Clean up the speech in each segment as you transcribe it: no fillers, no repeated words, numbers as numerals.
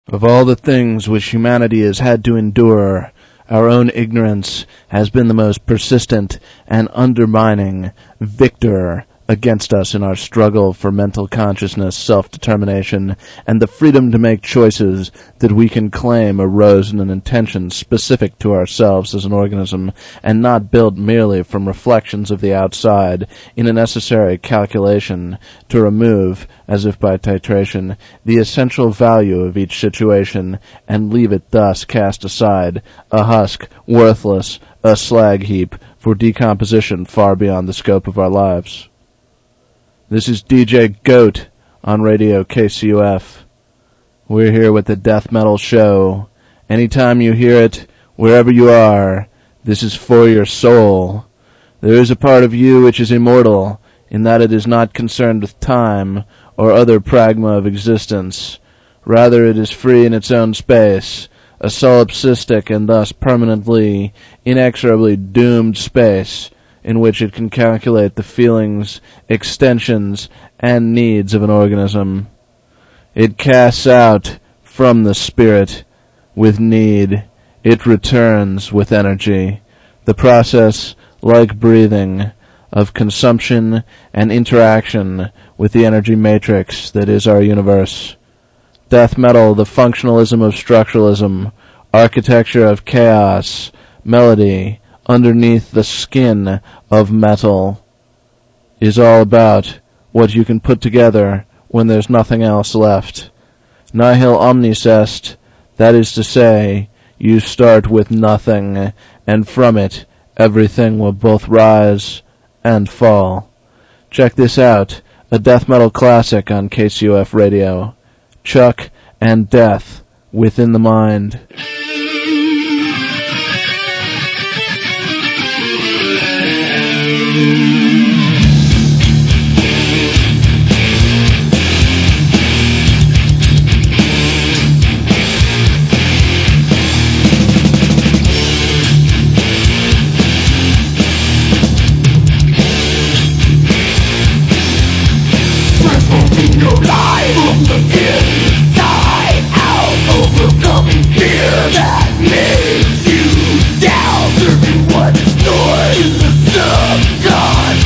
Of all the things which humanity has had to endure, our own ignorance has been the most persistent and undermining victor against us in our struggle for mental consciousness, self-determination, and the freedom to make choices that we can claim arose in an intention specific to ourselves as an organism, and not built merely from reflections of the outside in a necessary calculation to remove, as if by titration, the essential value of each situation, and leave it thus cast aside, a husk, worthless, a slag heap, for decomposition far beyond the scope of our lives. This is DJ Goat on Radio KCUF. We're here with the Death Metal Show. Anytime you hear it, wherever you are, this is for your soul. There is a part of you which is immortal, in that it is not concerned with time or other pragma of existence. Rather, it is free in its own space, a solipsistic and thus permanently, inexorably doomed space, in which it can calculate the feelings, extensions, and needs of an organism. It casts out from the spirit with need. It returns with energy. The process, like breathing, of consumption and interaction with the energy matrix that is our universe. Death metal, the functionalism of structuralism, architecture of chaos, melody, underneath the skin of metal, is all about what you can put together when there's nothing else left. Nihil omnis est, that is to say, you start with nothing, and from it everything will both rise and fall. Check this out, a death metal classic on KCUF Radio. Chuck and Death Within the Mind. Transforming your life from the inside out, overcoming fear that makes you down, serving what is stored in the subconscious.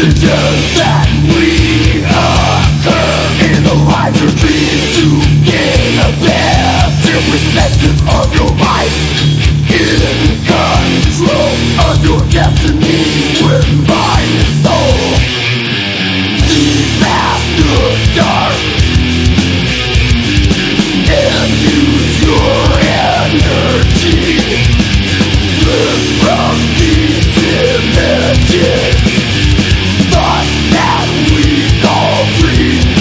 passages that we occur in the lives of dreams to gain a better perspective of your life, in control of your destiny with mind and soul. See past the dark and use your energy. Live from these images, thoughts that we call dreams.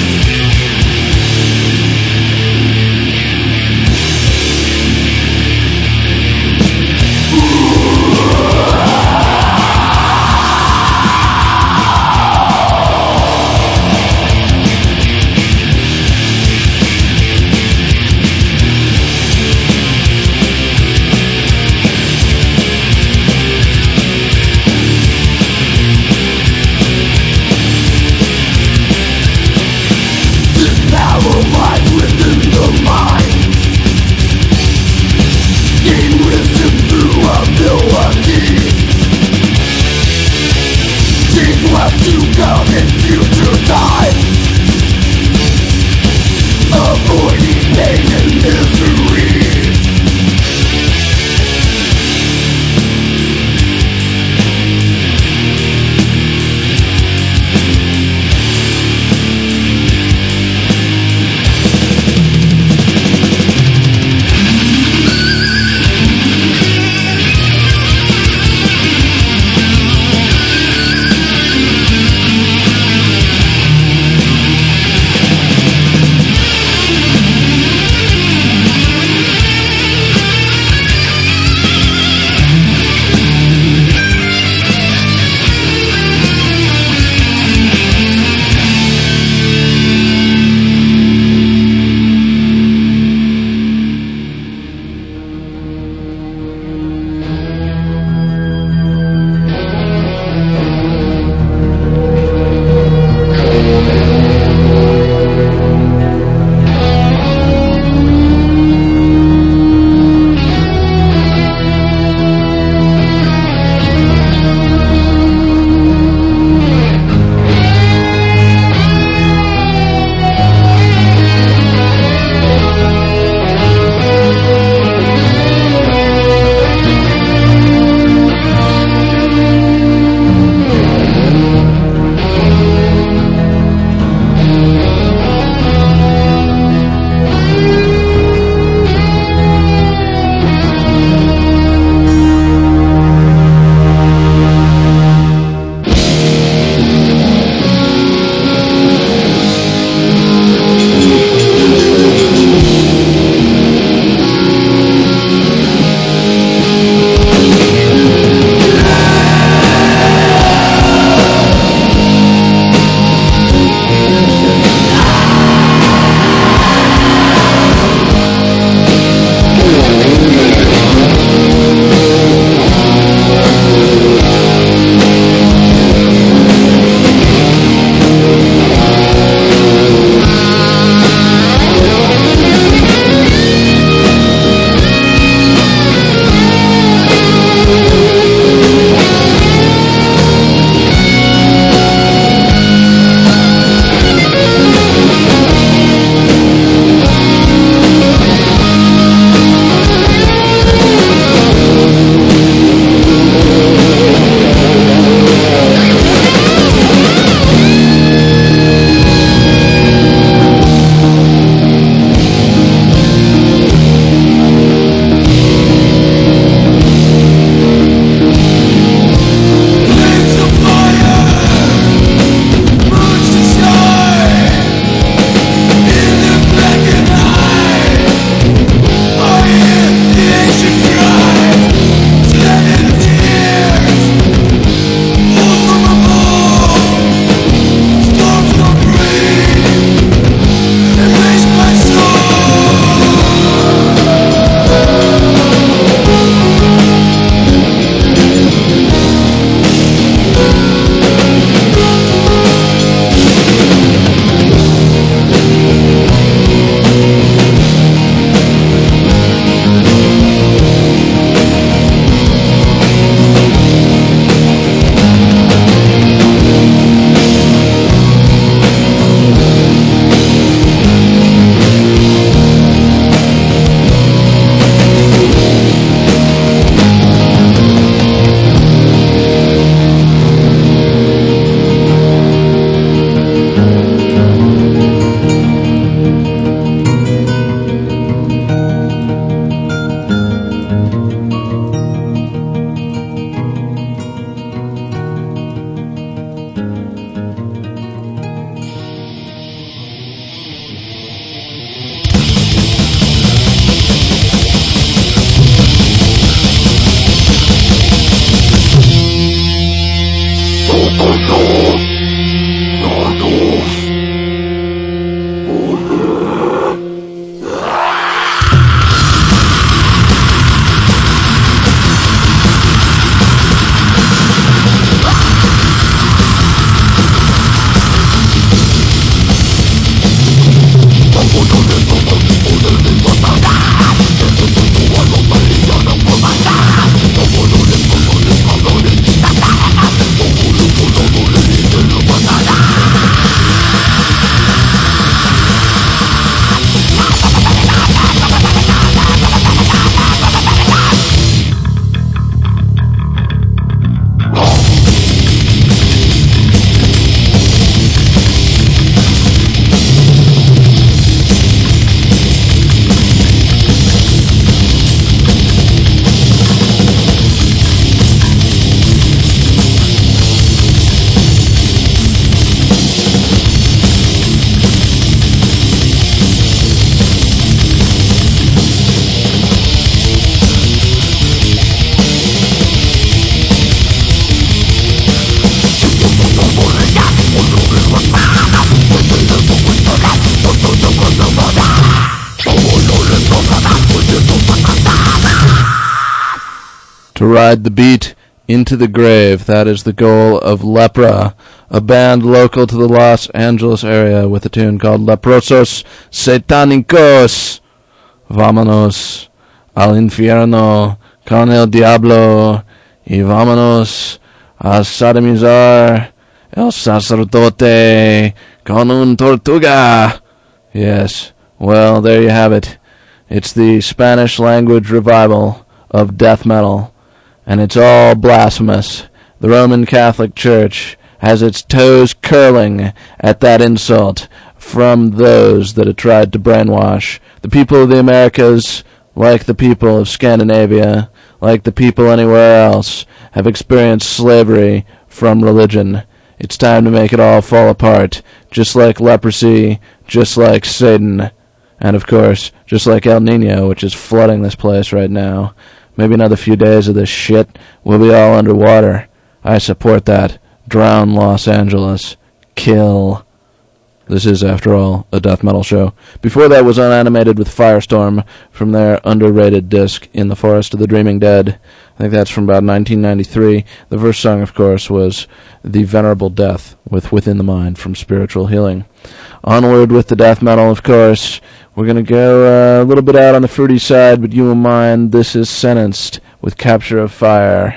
to ride the beat into the grave. That is the goal of Lepra, a band local to the Los Angeles area with a tune called Leprosos Satanicos. Vámonos al infierno con el diablo y vámonos a sodomizar el sacerdote con un tortuga. Yes, well, there you have it. It's the Spanish language revival of death metal, and it's all blasphemous. The Roman Catholic Church has its toes curling at that insult from those that have tried to brainwash the people of the Americas, like the people of Scandinavia, like the people anywhere else, have experienced slavery from religion. It's time to make it all fall apart, just like leprosy, just like Satan, and of course, just like El Nino, which is flooding this place right now. Maybe another few days of this shit, we'll be all underwater. I support that. Drown Los Angeles. Kill. This is, after all, a death metal show. Before that was Unanimated with Firestorm from their underrated disc, In the Forest of the Dreaming Dead. I think that's from about 1993. The first song, of course, was The Venerable Death with Within the Mind from Spiritual Healing. Onward with the death metal, of course. We're going to go a little bit out on the fruity side, but you will mind. This is Sentenced with Capture of Fire.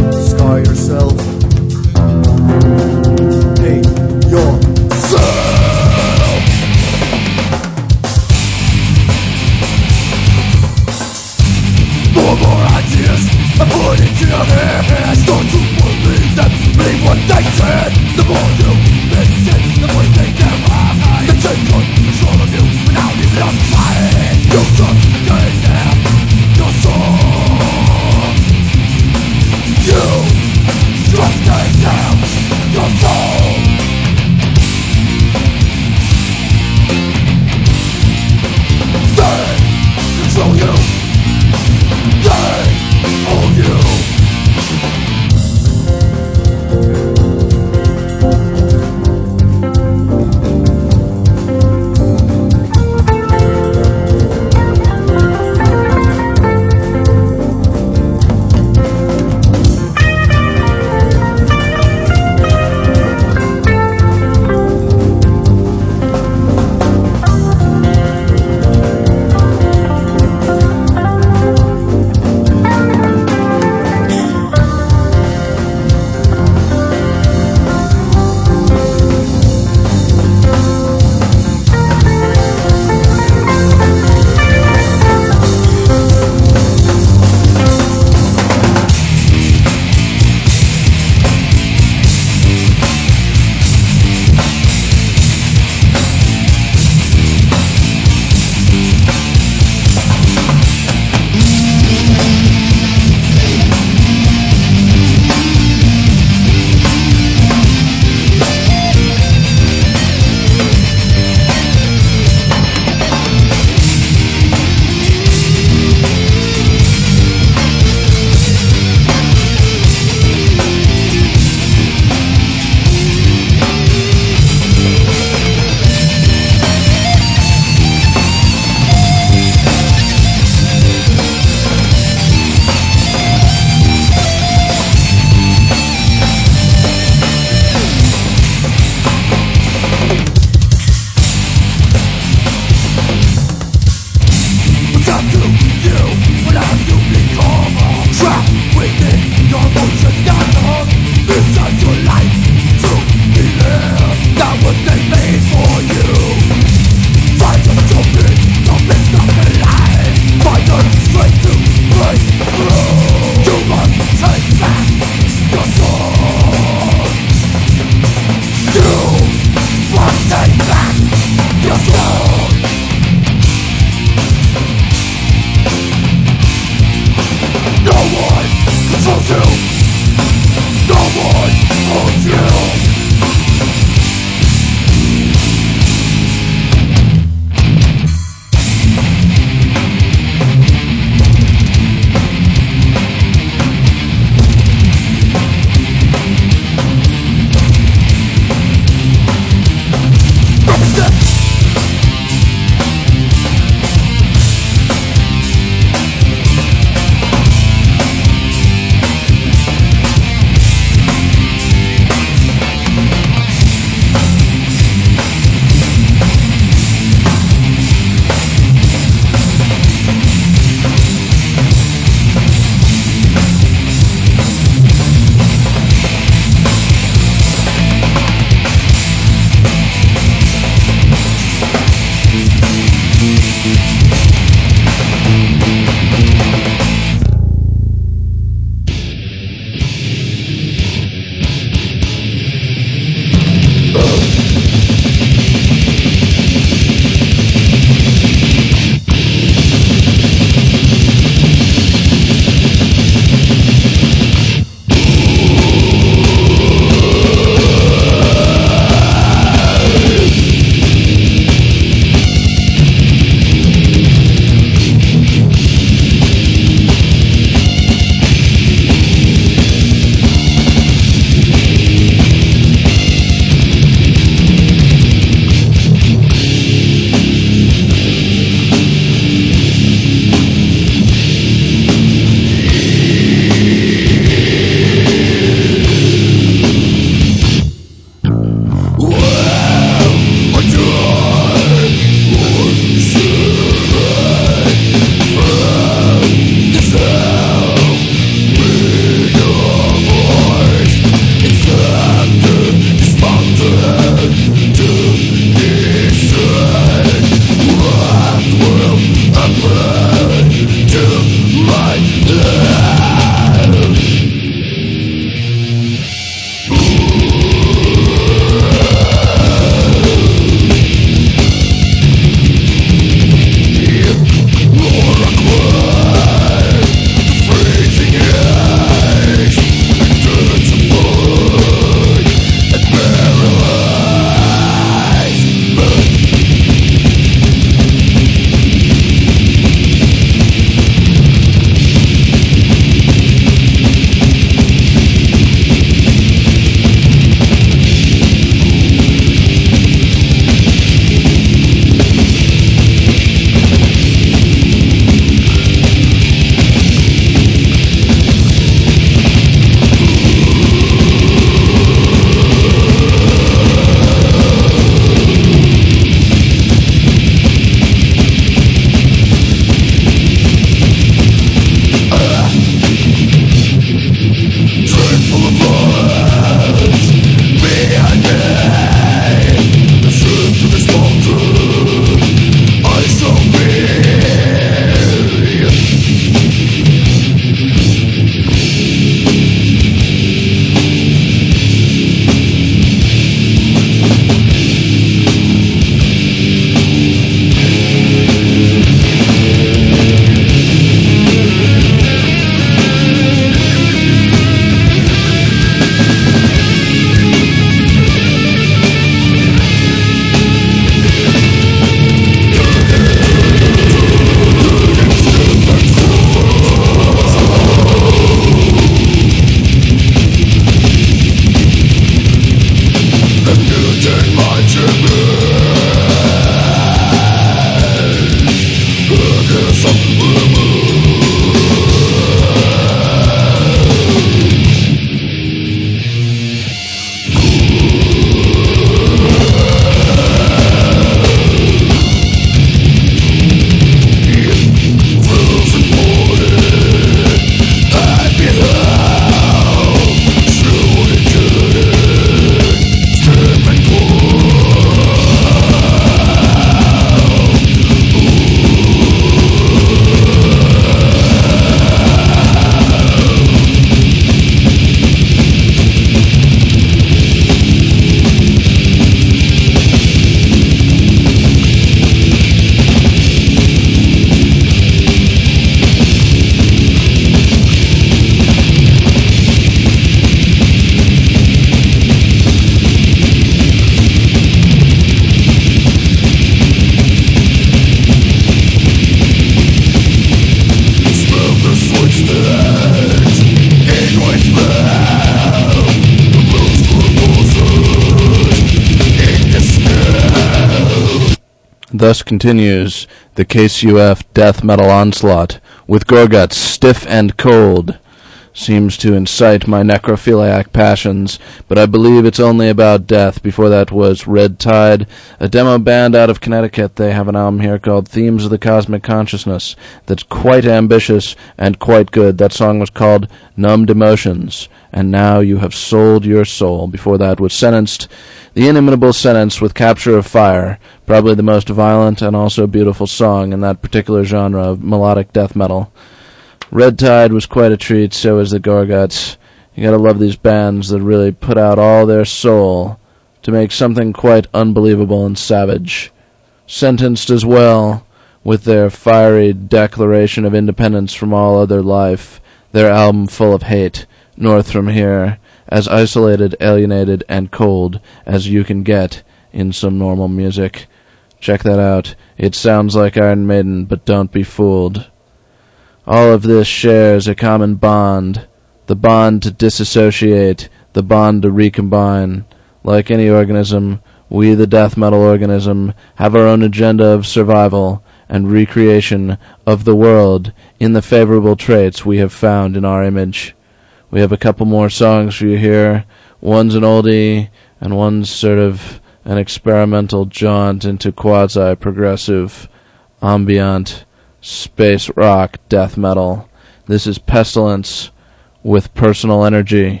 Thus continues the KCUF death metal onslaught, with Gorguts stiff and cold. Seems to incite my necrophiliac passions, but I believe it's only about death. Before that was Red Tide, a demo band out of Connecticut. They have an album here called Themes of the Cosmic Consciousness that's quite ambitious and quite good. That song was called Numbed Emotions, and Now You Have Sold Your Soul. Before that was Sentenced, the inimitable Sentence with Capture of Fire, probably the most violent and also beautiful song in that particular genre of melodic death metal. Red Tide was quite a treat, so was the Gorguts. You gotta love these bands that really put out all their soul to make something quite unbelievable and savage. Sentenced as well, with their fiery declaration of independence from all other life, their album full of hate, North from Here, as isolated, alienated, and cold as you can get in some normal music. Check that out. It sounds like Iron Maiden, but don't be fooled. All of this shares a common bond, the bond to disassociate, the bond to recombine. Like any organism, we, the death metal organism, have our own agenda of survival and recreation of the world in the favorable traits we have found in our image. We have a couple more songs for you here. One's an oldie, and one's sort of an experimental jaunt into quasi-progressive, ambient, space rock death metal. This is Pestilence with Personal Energy.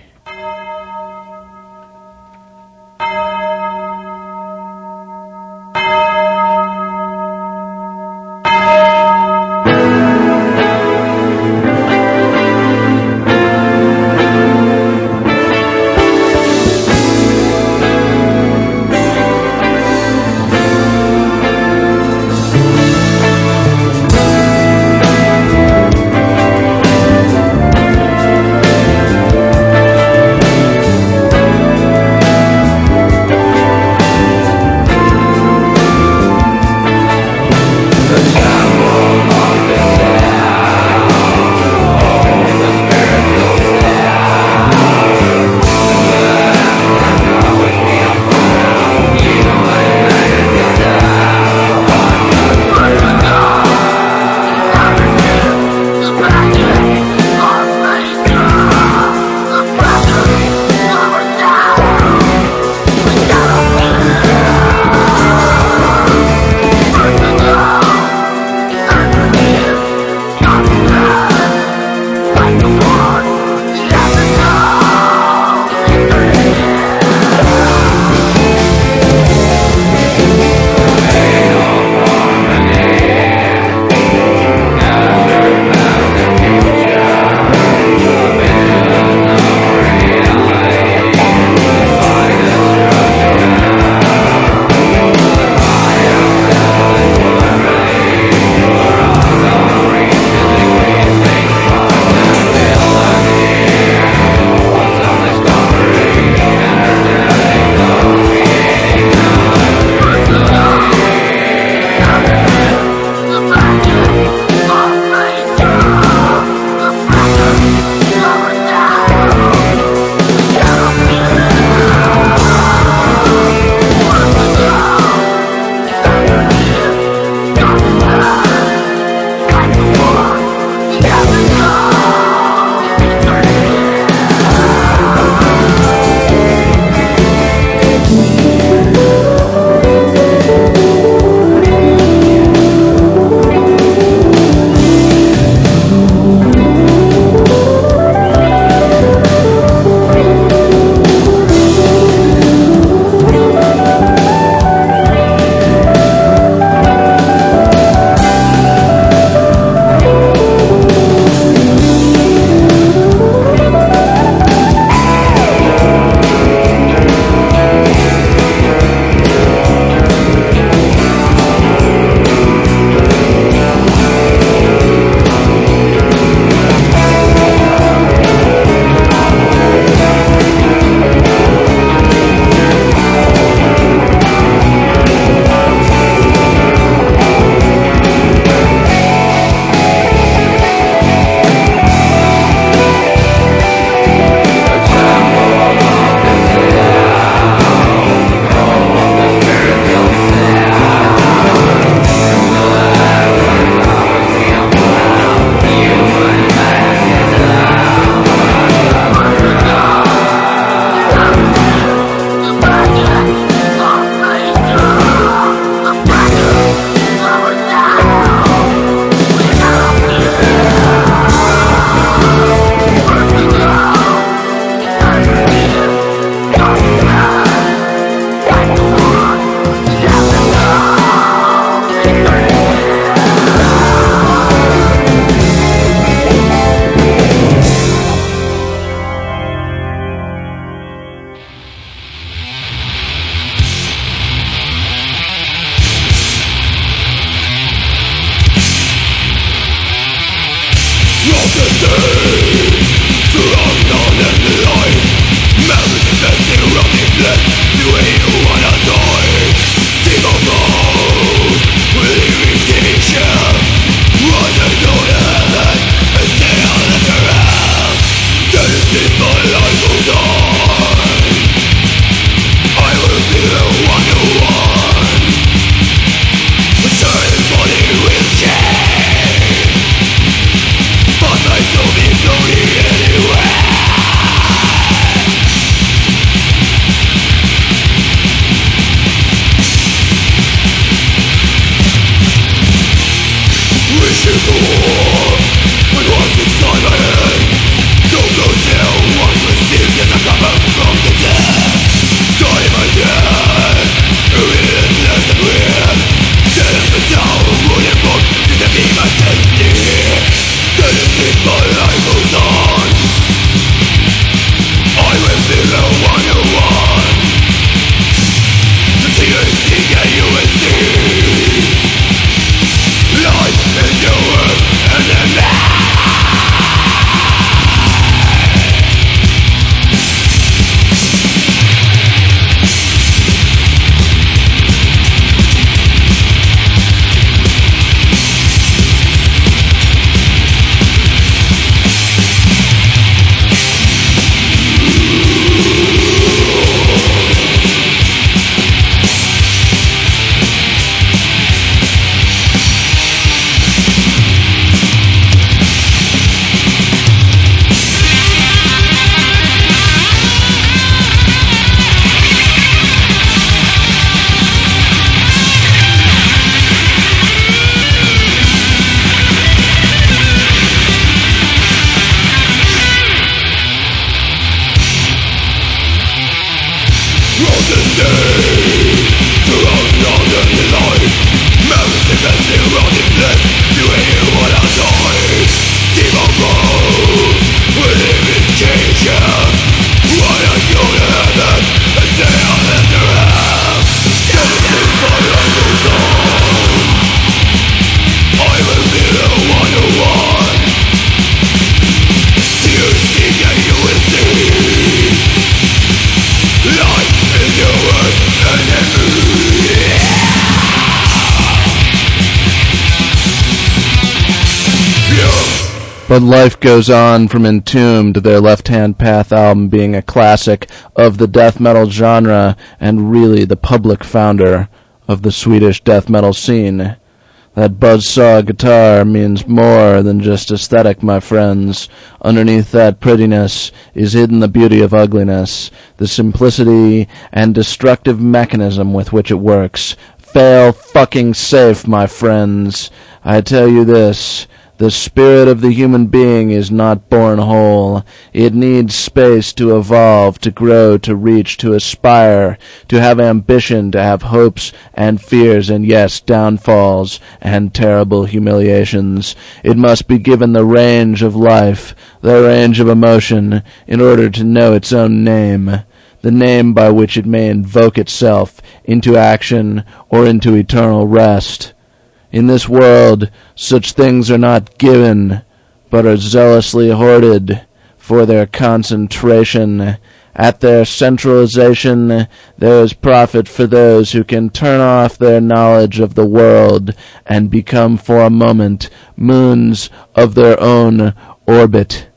But Life Goes On from Entombed, their Left Hand Path album being a classic of the death metal genre and really the public founder of the Swedish death metal scene. That buzzsaw guitar means more than just aesthetic, my friends. Underneath that prettiness is hidden the beauty of ugliness, the simplicity and destructive mechanism with which it works. Fail fucking safe, my friends. I tell you this. The spirit of the human being is not born whole. It needs space to evolve, to grow, to reach, to aspire, to have ambition, to have hopes and fears, and yes, downfalls and terrible humiliations. It must be given the range of life, the range of emotion, in order to know its own name, the name by which it may invoke itself into action or into eternal rest. In this world, such things are not given, but are zealously hoarded for their concentration. At their centralization, there is profit for those who can turn off their knowledge of the world and become for a moment moons of their own orbit.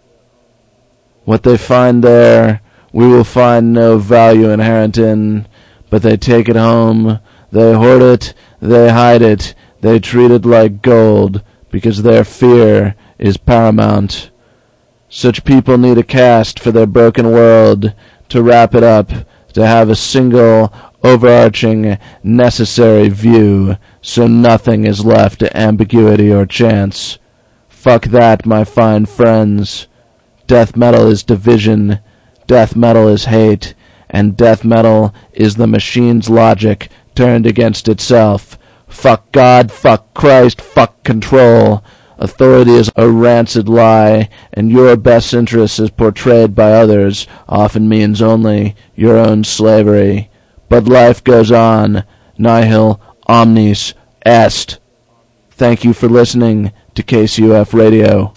What they find there, we will find no value inherent in, but they take it home, they hoard it, they hide it, they treat it like gold, because their fear is paramount. Such people need a cast for their broken world, to wrap it up, to have a single, overarching, necessary view, so nothing is left to ambiguity or chance. Fuck that, my fine friends. Death metal is division, death metal is hate, and death metal is the machine's logic turned against itself. Fuck God, fuck Christ, fuck control. Authority is a rancid lie, and your best interest as portrayed by others often means only your own slavery. But life goes on. Nihil omnis est. Thank you for listening to KCUF Radio.